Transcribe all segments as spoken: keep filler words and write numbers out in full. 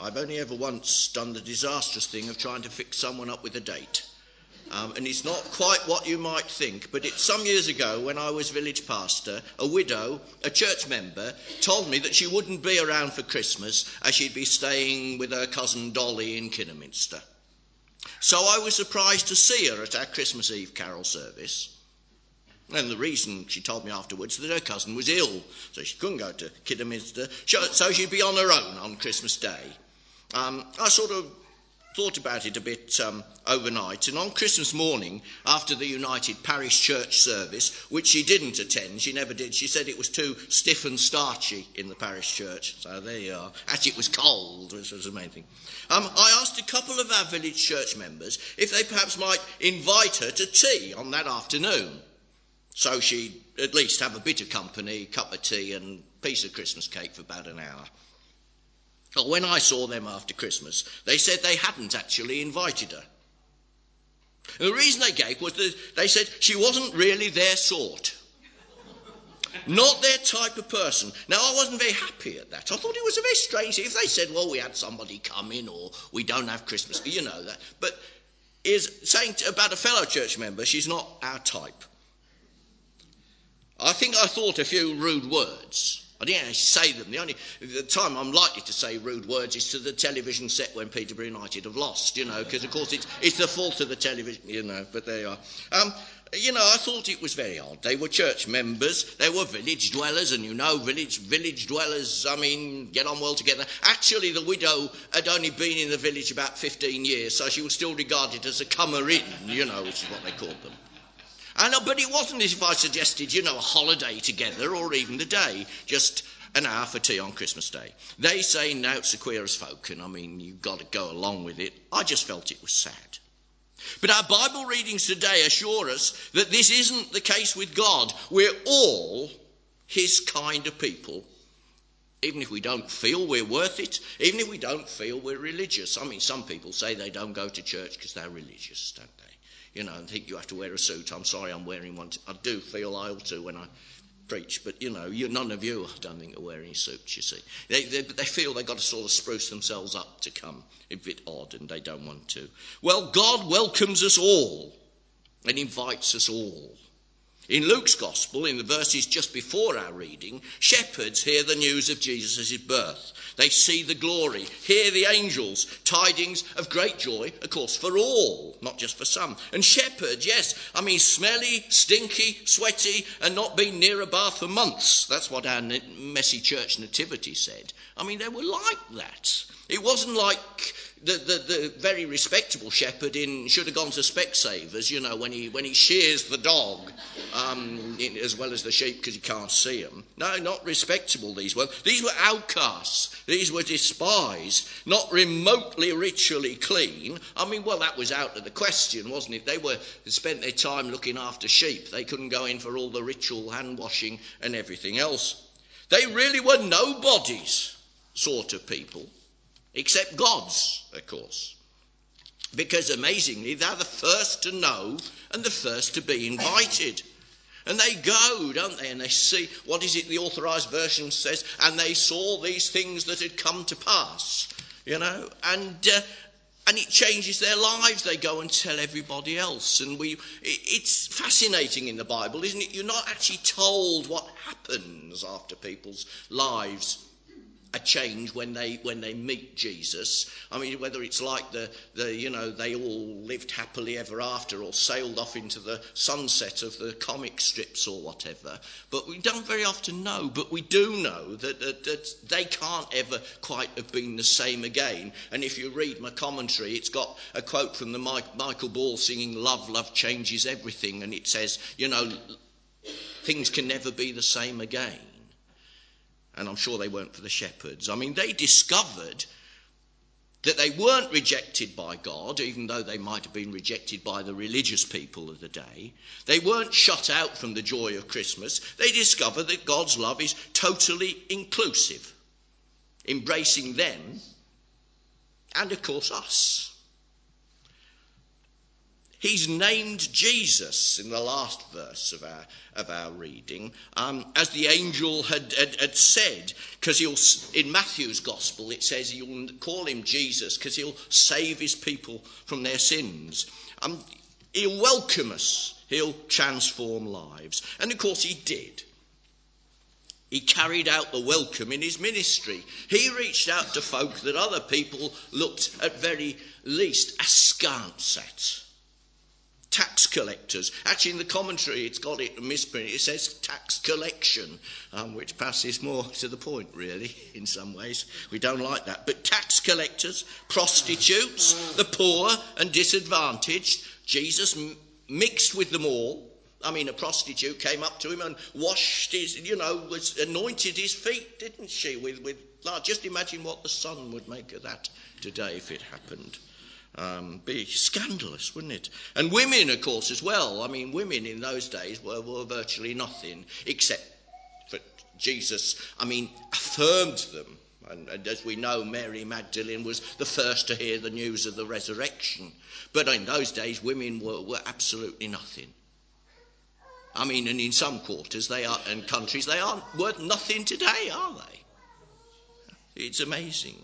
I've only ever once done the disastrous thing of trying to fix someone up with a date. Um, and it's not quite what you might think, but it's some years ago when I was village pastor, a widow, a church member, told me that she wouldn't be around for Christmas as she'd be staying with her cousin Dolly in Kidderminster. So I was surprised to see her at our Christmas Eve carol service. And the reason, she told me afterwards, that her cousin was ill, so she couldn't go to Kidderminster, so she'd be on her own on Christmas Day. Um, I sort of thought about it a bit um, overnight, and on Christmas morning, after the United Parish Church service, which she didn't attend, she never did, she said it was too stiff and starchy in the parish church, so there you are. Actually, it was cold, which was the main thing. Um, I asked a couple of our village church members if they perhaps might invite her to tea on that afternoon, so she'd at least have a bit of company, cup of tea and piece of Christmas cake for about an hour. Well, when I saw them after Christmas, they said they hadn't actually invited her. And the reason they gave was that they said she wasn't really their sort. Not their type of person. Now, I wasn't very happy at that. I thought it was a very strange thing. If they said, well, we had somebody come in or we don't have Christmas, you know that. But is saying about a fellow church member, she's not our type. I think I thought a few rude words. I didn't actually say them. The only the time I'm likely to say rude words is to the television set when Peterborough United have lost, you know, because, of course, it's, it's the fault of the television, you know, but there you are. Um, you know, I thought it was very odd. They were church members. They were village dwellers, and, you know, village village dwellers, I mean, get on well together. Actually, the widow had only been in the village about fifteen years, so she was still regarded as a comer-in, you know, which is what they called them. I know, but it wasn't as if I suggested, you know, a holiday together or even the day, just an hour for tea on Christmas Day. They say nout's the queerest folk, and I mean, you've got to go along with it. I just felt it was sad. But our Bible readings today assure us that this isn't the case with God. We're all his kind of people, even if we don't feel we're worth it, even if we don't feel we're religious. I mean, some people say they don't go to church because they're religious, don't they? You know, and think you have to wear a suit. I'm sorry I'm wearing one. I do feel I ought to when I preach, but, you know, you, none of you, I don't think, are wearing suits, you see. They, they, they feel they've got to sort of spruce themselves up to come. A bit odd, and they don't want to. Well, God welcomes us all and invites us all. In Luke's Gospel, in the verses just before our reading, shepherds hear the news of Jesus' birth. They see the glory, hear the angels, tidings of great joy, of course, for all, not just for some. And shepherds, yes, I mean smelly, stinky, sweaty, and not been near a bath for months. That's what our messy church nativity said. I mean, they were like that. It wasn't like the, the, the very respectable shepherd in should have gone to Specsavers, you know, when he when he shears the dog um, in, as well as the sheep because he can't see them. No, not respectable these were. These were outcasts. These were despised, not remotely ritually clean. I mean, well, that was out of the question, wasn't it? They were they spent their time looking after sheep. They couldn't go in for all the ritual hand washing and everything else. They really were nobodies sort of people. Except God's, of course. Because amazingly, they're the first to know and the first to be invited. And they go, don't they? And they see, what is it the authorised version says? And they saw these things that had come to pass, you know. And uh, and it changes their lives. They go and tell everybody else. And we, it, it's fascinating in the Bible, isn't it? You're not actually told what happens after people's lives a change when they when they meet Jesus. I mean, whether it's like the, the you know, they all lived happily ever after or sailed off into the sunset of the comic strips or whatever. But we don't very often know. But we do know that, that, that they can't ever quite have been the same again. And if you read my commentary, it's got a quote from the Mike, Michael Ball singing Love, Love Changes Everything. And it says, you know, things can never be the same again. And I'm sure they weren't for the shepherds. I mean, they discovered that they weren't rejected by God, even though they might have been rejected by the religious people of the day. They weren't shut out from the joy of Christmas. They discovered that God's love is totally inclusive, embracing them and, of course, us. He's named Jesus in the last verse of our of our reading, um, as the angel had, had, had said, because he'll, in Matthew's gospel it says he'll call him Jesus because he'll save his people from their sins. Um, he'll welcome us. He'll transform lives. And of course he did. He carried out the welcome in his ministry. He reached out to folk that other people looked at very least askance at. Tax collectors. Actually, in the commentary, it's got it misprinted. It says tax collection, um, which passes more to the point, really, in some ways. We don't like that. But tax collectors, prostitutes, the poor and disadvantaged, Jesus m- mixed with them all. I mean, a prostitute came up to him and washed his, you know, was anointed his feet, didn't she? With, with, like, just imagine what the Sun would make of that today if it happened. Um, be scandalous, wouldn't it? And women, of course, as well. I mean, women in those days were, were virtually nothing, except for Jesus, I mean, affirmed them. And, and as we know, Mary Magdalene was the first to hear the news of the resurrection. But in those days, women were, were absolutely nothing. I mean, and in some quarters they are, and countries, they aren't worth nothing today, are they? It's amazing.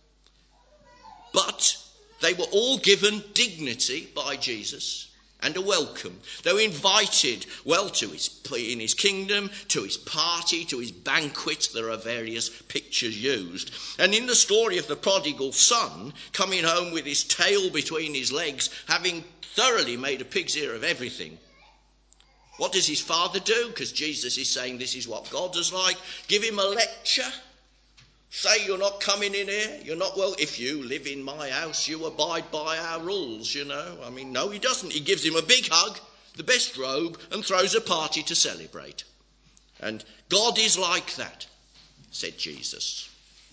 But they were all given dignity by Jesus and a welcome. They were invited, well, to his in his kingdom, to his party, to his banquet. There are various pictures used. And in the story of the prodigal son, coming home with his tail between his legs, having thoroughly made a pig's ear of everything, what does his father do? Because Jesus is saying this is what God is like. Give him a lecture. Say you're not coming in here. You're not, well, if you live in my house, you abide by our rules, you know. I mean, no, he doesn't. He gives him a big hug, the best robe, and throws a party to celebrate. And God is like that, said Jesus.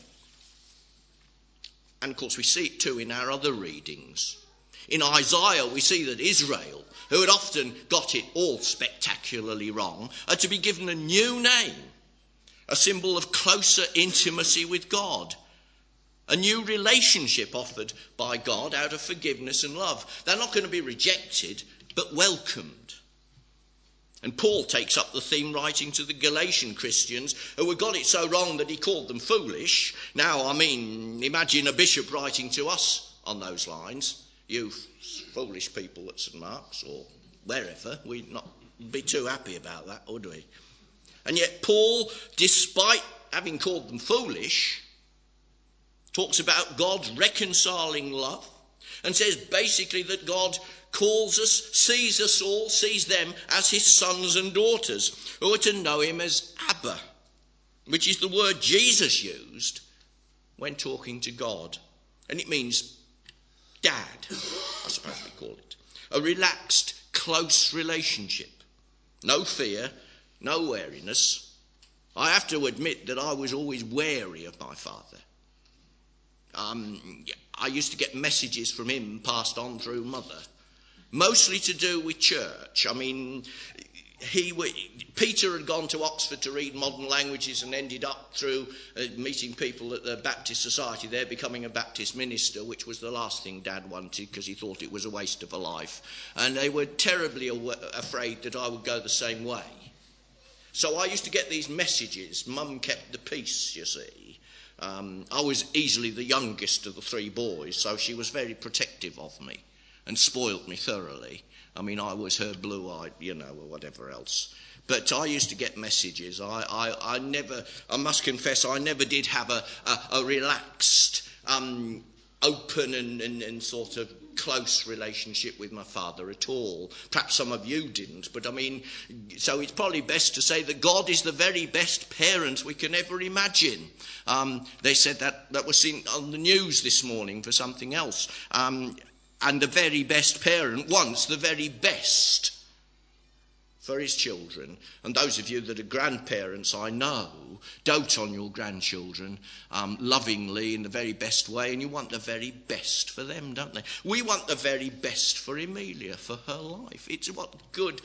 And of course we see it too in our other readings. In Isaiah we see that Israel, who had often got it all spectacularly wrong, are to be given a new name. A symbol of closer intimacy with God. A new relationship offered by God out of forgiveness and love. They're not going to be rejected, but welcomed. And Paul takes up the theme writing to the Galatian Christians who had got it so wrong that he called them foolish. Now, I mean, imagine a bishop writing to us on those lines. You foolish people at St Mark's or wherever. We'd not be too happy about that, would we? And yet Paul, despite having called them foolish, talks about God's reconciling love and says basically that God calls us, sees us all, sees them as his sons and daughters who are to know him as Abba, which is the word Jesus used when talking to God. And it means dad, I suppose we call it. A relaxed, close relationship. No fear. No wariness. I have to admit that I was always wary of my father. Um, I used to get messages from him passed on through mother, mostly to do with church. I mean, he Peter had gone to Oxford to read modern languages and ended up through uh, meeting people at the Baptist Society there, becoming a Baptist minister, which was the last thing Dad wanted because he thought it was a waste of a life. And they were terribly aw- afraid that I would go the same way. So I used to get these messages. Mum kept the peace, you see. Um, I was easily the youngest of the three boys, so she was very protective of me and spoilt me thoroughly. I mean, I was her blue-eyed, you know, or whatever else. But I used to get messages. I, I, I never, I must confess, I never did have a, a, a relaxed, um, open and, and, and sort of close relationship with my father at all. Perhaps some of you didn't, but I mean, so it's probably best to say that God is the very best parent we can ever imagine. Um, they said that, that was seen on the news this morning for something else. Um, and the very best parent wants the very best for his children. And those of you that are grandparents, I know, dote on your grandchildren um, lovingly in the very best way, and you want the very best for them, don't they? We want the very best for Emilia, for her life. It's what good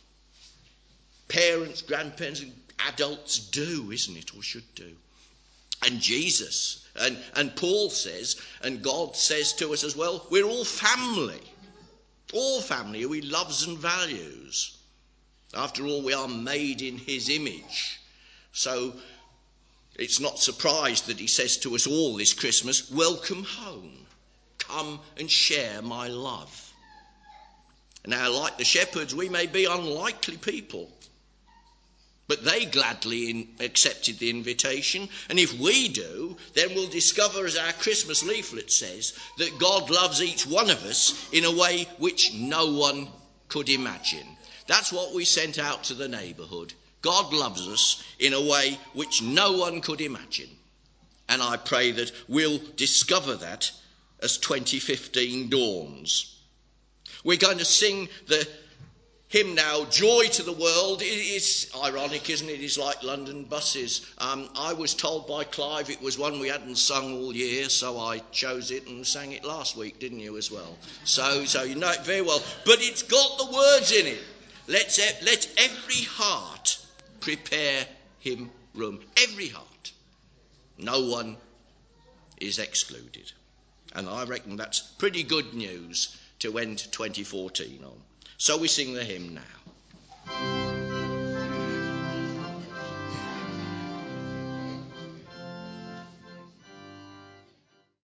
parents, grandparents, and adults do, isn't it, or should do. And Jesus, and, and Paul says, and God says to us as well, we're all family. all family who he loves and values. After all, we are made in his image. So it's not surprised that he says to us all this Christmas, welcome home. Come and share my love. Now, like the shepherds, we may be unlikely people, but they gladly in, accepted the invitation. And if we do, then we'll discover, as our Christmas leaflet says, that God loves each one of us in a way which no one could imagine. That's what we sent out to the neighbourhood. God loves us in a way which no one could imagine. And I pray that we'll discover that as twenty fifteen dawns. We're going to sing the hymn now, Joy to the World. It is ironic, isn't it? It's like London buses. Um, I was told by Clive it was one we hadn't sung all year, so I chose it and sang it last week, didn't you, as well? So, so you know it very well. But it's got the words in it. Let's, let every heart prepare him room. Every heart. No one is excluded. And I reckon that's pretty good news to end twenty fourteen on. So we sing the hymn now.